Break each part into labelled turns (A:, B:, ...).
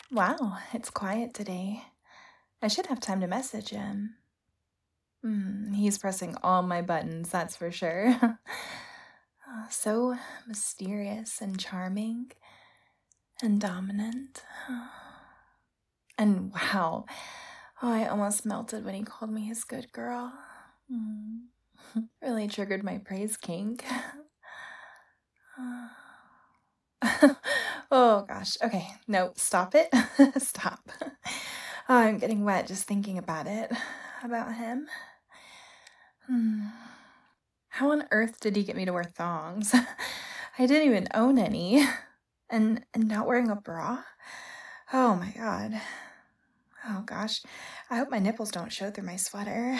A: Wow, it's quiet today. I should have time to message him. He's pressing all my buttons, that's for sure. So mysterious and charming and dominant. And wow, I almost melted when he called me his good girl. Really triggered my praise kink. Oh gosh. Okay, no, stop it. Stop. Oh, I'm getting wet just thinking about it. About him. How on earth did he get me to wear thongs? I didn't even own any. And not wearing a bra? Oh my god. Oh gosh. I hope my nipples don't show through my sweater.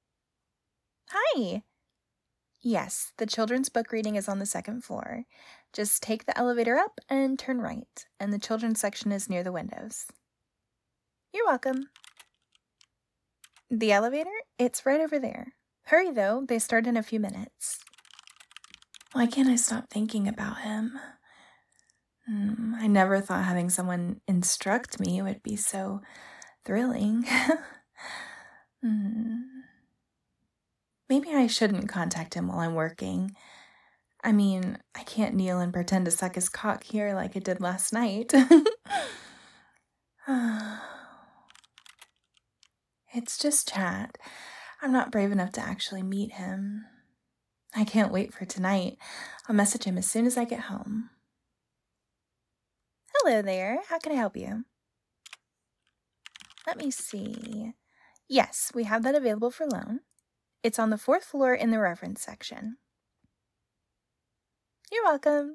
A: Hi. Yes, the children's book reading is on the second floor. Just take the elevator up and turn right, and the children's section is near the windows. You're welcome. The elevator? It's right over there. Hurry though, they start in a few minutes. Why can't I stop thinking about him? I never thought having someone instruct me would be so thrilling. Maybe I shouldn't contact him while I'm working. I mean, I can't kneel and pretend to suck his cock here like I did last night. It's just chat. I'm not brave enough to actually meet him. I can't wait for tonight. I'll message him as soon as I get home. Hello there. How can I help you? Let me see. Yes, we have that available for loan. It's on the 4th floor in the reference section. You're welcome.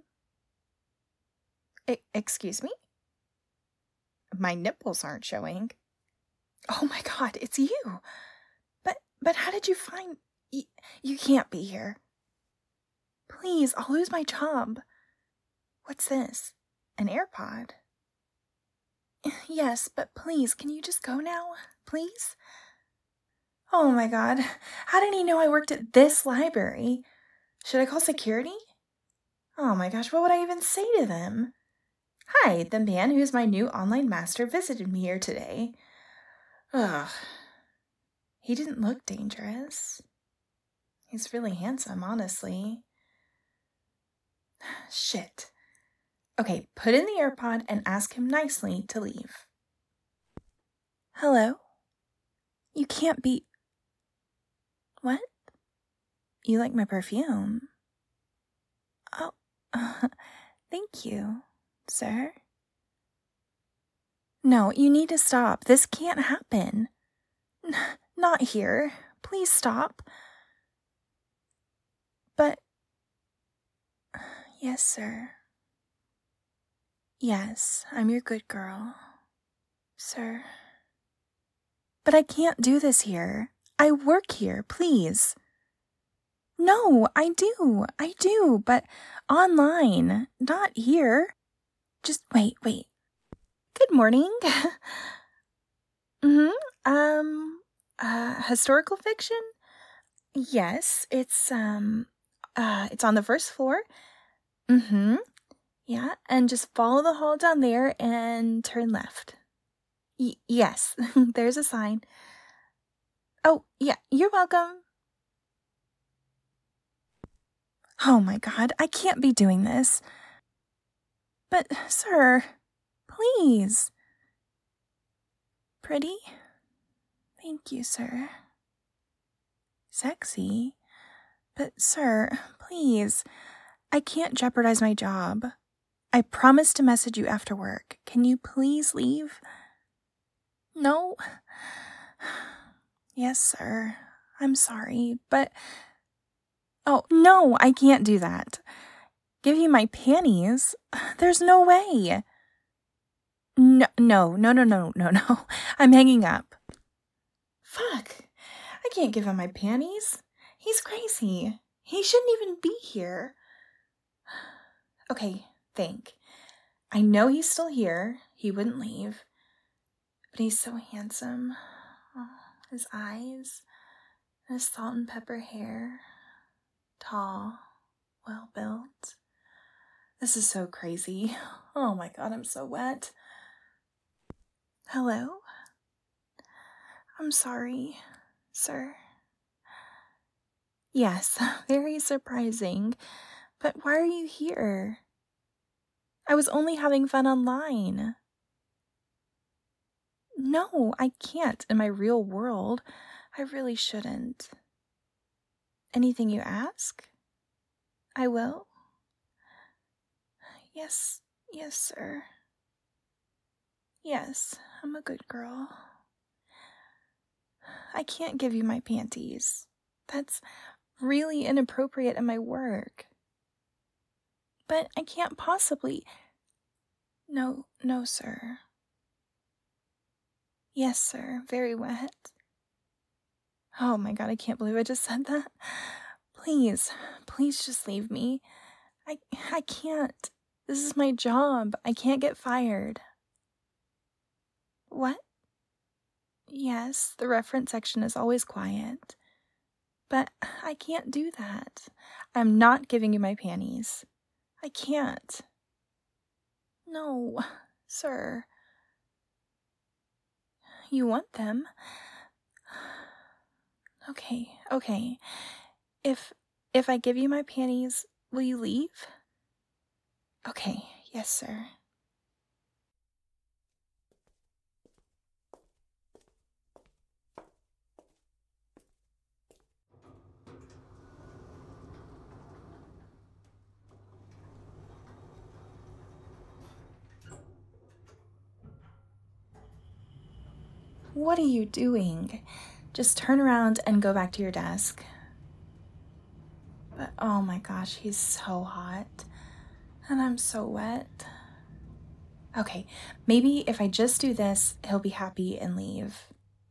A: Excuse me? My nipples aren't showing. Oh my god, it's you. But how did you find... You can't be here. Please, I'll lose my job. What's this? An AirPod? Yes, but please, can you just go now? Please? Oh my god, how did he know I worked at this library? Should I call security? Oh my gosh, what would I even say to them? Hi, the man who's my new online master visited me here today. Ugh. He didn't look dangerous. He's really handsome, honestly. Shit. Okay, put in the AirPod and ask him nicely to leave. Hello? You can't be... What? You like my perfume? Oh, thank you, sir. No, you need to stop. This can't happen. Not here. Please stop. But... Yes, sir. Yes, I'm your good girl, sir. But I can't do this here. I work here, please. No, I do, but online, not here. Just wait. Good morning. Historical fiction? Yes, it's on the first floor. Yeah, and just follow the hall down there and turn left. Yes, there's a sign. Oh, yeah, you're welcome. Oh my god, I can't be doing this. But, sir, please. Pretty? Thank you, sir. Sexy? But, sir, please. I can't jeopardize my job. I promised to message you after work. Can you please leave? No? Yes, sir. I'm sorry, but... Oh, no, I can't do that. Give you my panties? There's no way. No. I'm hanging up. Fuck. I can't give him my panties. He's crazy. He shouldn't even be here. Okay, think. I know he's still here. He wouldn't leave. But he's so handsome. Oh, his eyes, his salt and pepper hair. Tall, well built. This is so crazy. Oh my god, I'm so wet. Hello? I'm sorry, sir. Yes, very surprising. But why are you here? I was only having fun online. No, I can't in my real world. I really shouldn't. Anything you ask? I will? Yes, yes, sir. Yes, I'm a good girl. I can't give you my panties. That's really inappropriate in my work. But I can't possibly. No, no, sir. Yes, sir, very wet. Oh my god, I can't believe I just said that. Please, please just leave me. I can't. This is my job. I can't get fired. What? Yes, the reference section is always quiet. But I can't do that. I'm not giving you my panties. I can't. No, sir. You want them? Okay, okay. If I give you my panties, will you leave? Okay, yes, sir. What are you doing? Just turn around and go back to your desk. But oh my gosh, he's so hot. And I'm so wet. Okay, maybe if I just do this, he'll be happy and leave.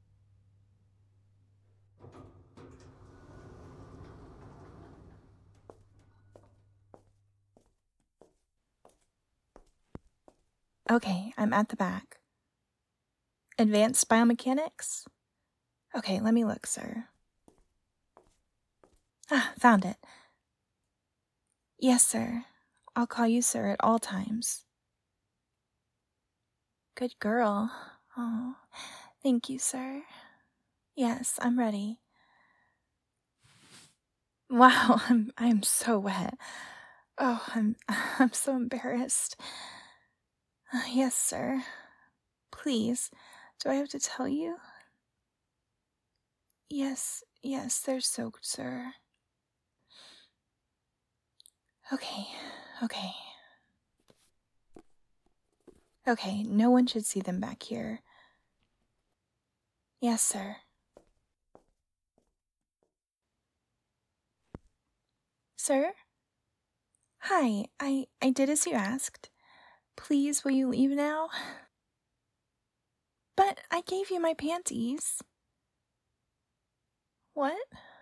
A: Okay, I'm at the back. Advanced biomechanics? Okay, let me look, sir. Ah, found it. Yes, sir. I'll call you sir at all times. Good girl. Oh, thank you, sir. Yes, I'm ready. Wow, I'm so wet. Oh, I'm so embarrassed. Yes, sir. Please, do I have to tell you? Yes, yes, they're soaked, sir. Okay, okay. Okay, no one should see them back here. Yes, sir. Sir? Hi, I did as you asked. Please, will you leave now? But I gave you my panties. What?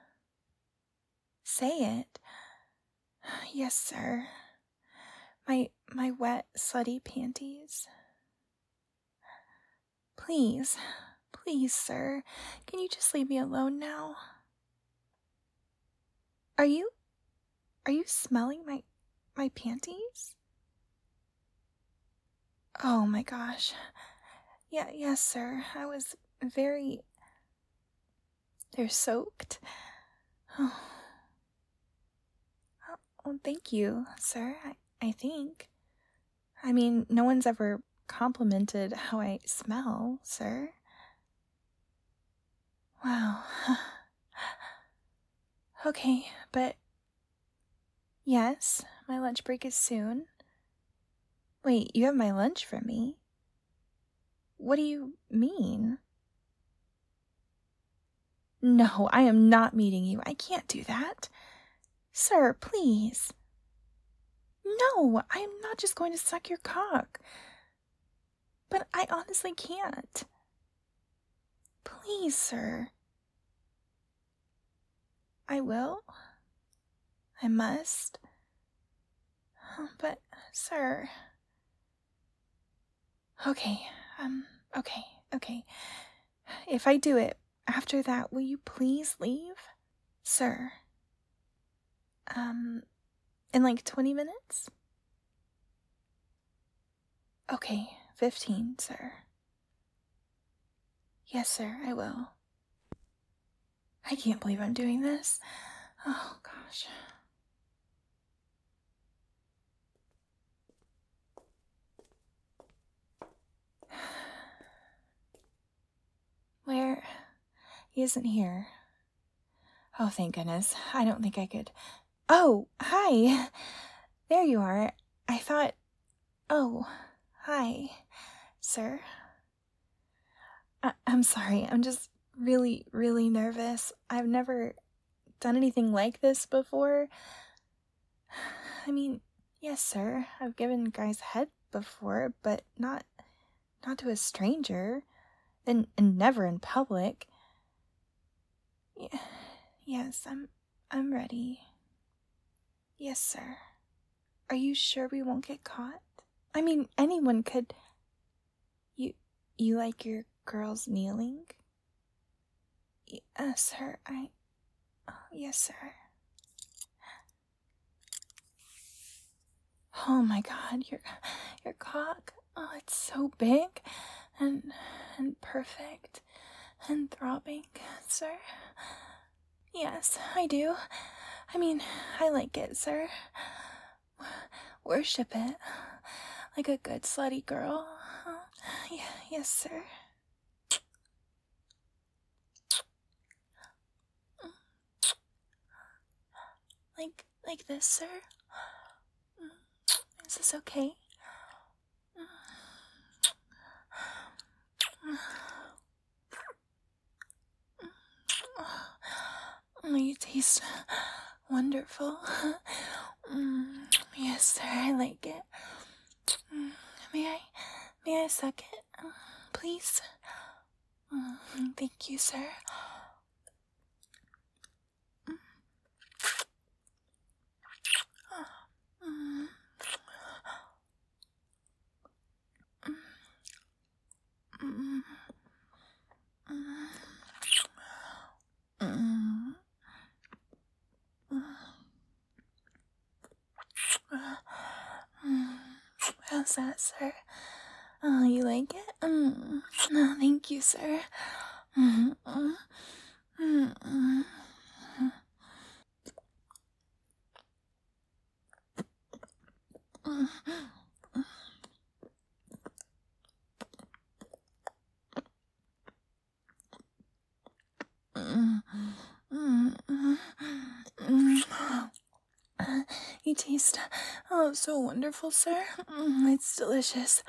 A: Say it. Yes, sir. My wet, slutty panties. Please, please, sir. Can you just leave me alone now? Are you smelling my panties? Oh my gosh. Yeah, yes, sir. I was very. They're soaked. Oh, well, thank you, sir. I think. I mean, no one's ever complimented how I smell, sir. Wow. Okay, but yes, my lunch break is soon. Wait, you have my lunch for me? What do you mean? No, I am not meeting you. I can't do that. Sir, please. No, I am not just going to suck your cock. But I honestly can't. Please, sir. I will. I must. But, sir. Okay, okay, okay. If I do it, after that, will you please leave? Sir. In like 20 minutes? Okay, 15, sir. Yes, sir, I will. I can't believe I'm doing this. Oh, gosh. Where? He isn't here. Oh, thank goodness. I don't think I could. Oh, hi. There you are. I thought. Oh, hi, sir. I'm sorry. I'm just really, really nervous. I've never done anything like this before. I mean, yes, sir. I've given guys head before, but not to a stranger, and never in public. Yes, I'm ready. Yes, sir. Are you sure we won't get caught? I mean, anyone could. You like your girls kneeling? Sir, oh, yes, sir. Oh my God, your cock. Oh, it's so big and perfect and throbbing, sir. Yes, I do. I mean, I like it, sir. Worship it like a good slutty girl. Yes, sir. Like this, sir? Is this okay? Oh, you taste wonderful. Yes, sir, I like it. May I suck it, please? Thank you, sir. How's that, sir? Oh, you like it? No, thank you, sir. You taste, oh, so wonderful, sir. It's delicious.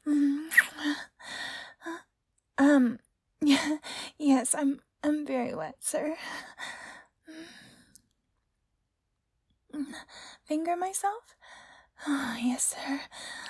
A: Yeah, yes, I'm very wet, sir. Finger myself? Oh, yes, sir.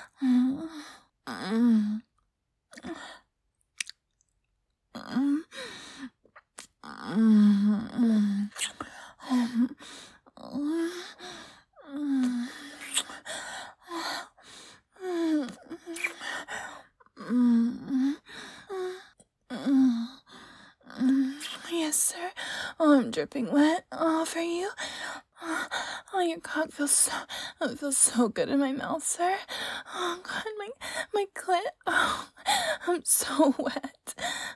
A: Yes, sir. Oh, I'm dripping wet. Oh, for you. Oh, your cock feels so good in my mouth, sir. Oh God, my clit. Oh, I'm so wet.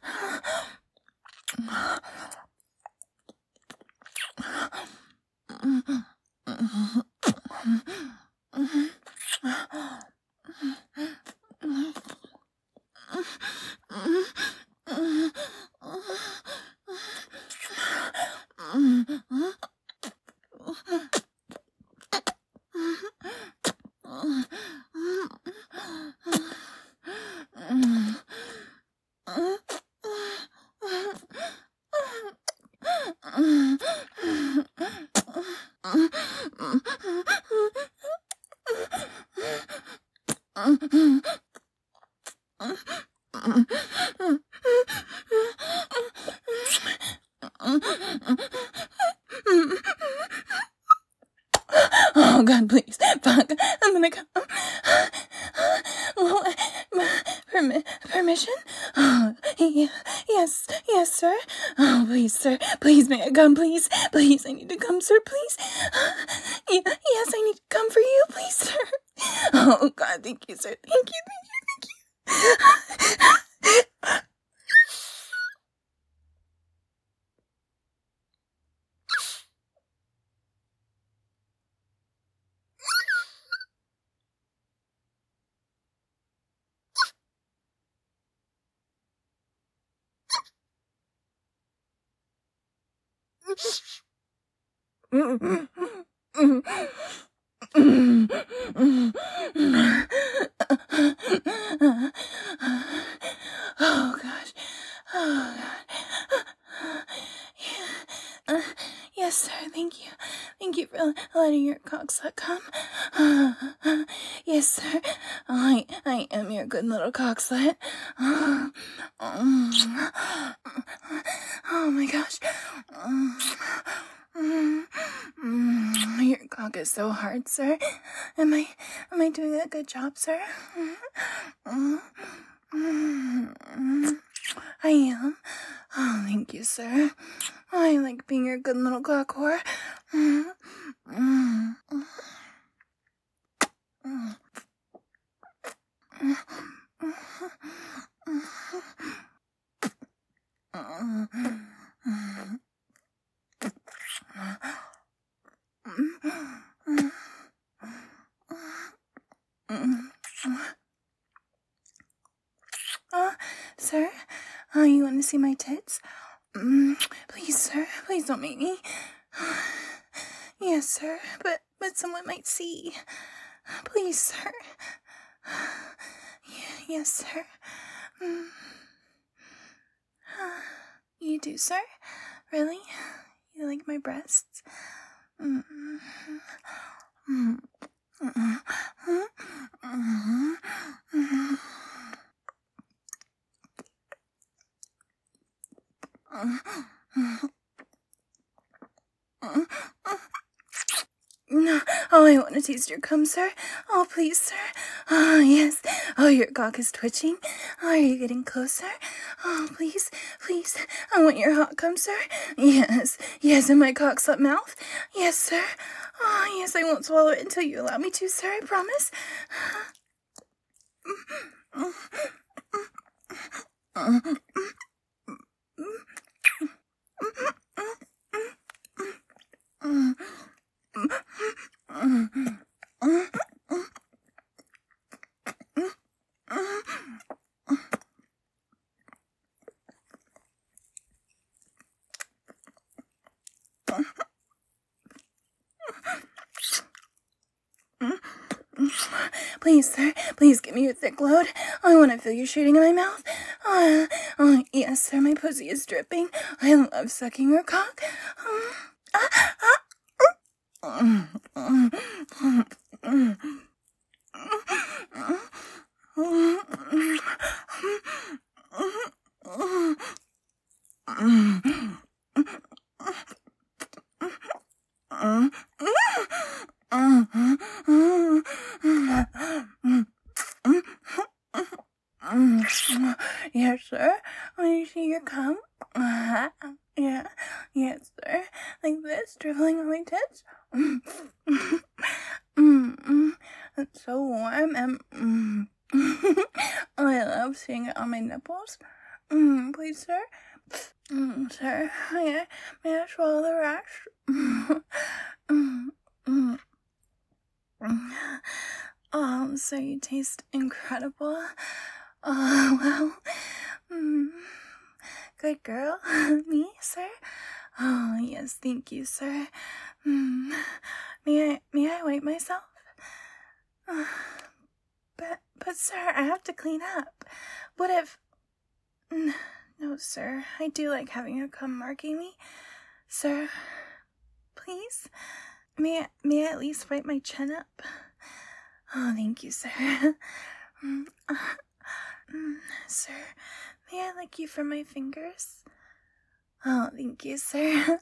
A: Oh God, please, fuck, I'm gonna come. Well, permission? Oh, yes, sir. Oh, please, sir, please, may I come, please, I need to come, sir, please. Yes, I need to come for you, please, sir. Oh God, thank you, sir, thank you. Oh gosh. Oh god. Yes, sir. Thank you. Thank you for letting your cocksuck come. Yes, sir. I am your good little cockslut. Oh my gosh. Your cock is so hard, sir. Am I doing a good job, sir? I am. Oh, thank you, sir. I like being your good little cock whore. Sir, you want to see my tits? Please, sir, please don't make me. Yes, sir, but someone might see. Please, sir. Yes, sir. You do, sir? Really? You like my breasts? No. Oh, I want to taste your cum, sir. Oh, please, sir. Oh, yes. Oh, your cock is twitching. Oh, are you getting closer? Oh, please, please. I want your hot cum, sir. Yes, yes, in my cock's up mouth. Yes, sir. Oh, yes, I won't swallow it until you allow me to, sir. I promise. Please, sir, please give me your thick load. I want to feel you shooting in my mouth. Oh, yes, sir, my pussy is dripping. I love sucking your cock. Yes, sir. Want you see your cum? Yeah. Yes, sir. Like this, dribbling on my tits. It's so warm and I love seeing it on my nipples. Please, sir. Sir, may I swallow the rest? So you taste incredible. Oh, well. Good girl. Me, sir? Oh, yes, thank you, sir. May I wipe myself? But, sir, I have to clean up. What if... No, sir, I do like having you come marking me. Sir, please? May I at least wipe my chin up? Oh, thank you, sir. Sir, may I lick you from my fingers? Oh, thank you, sir.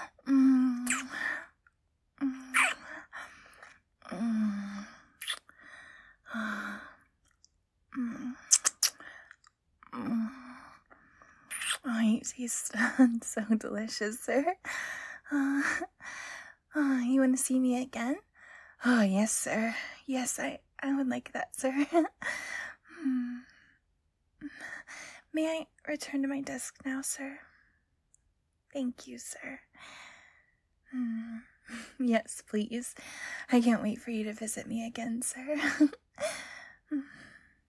A: Oh, you taste so delicious, sir. You want to see me again? Oh, yes, sir. Yes, I would like that, sir. May I return to my desk now, sir? Thank you, sir. Yes, please. I can't wait for you to visit me again, sir.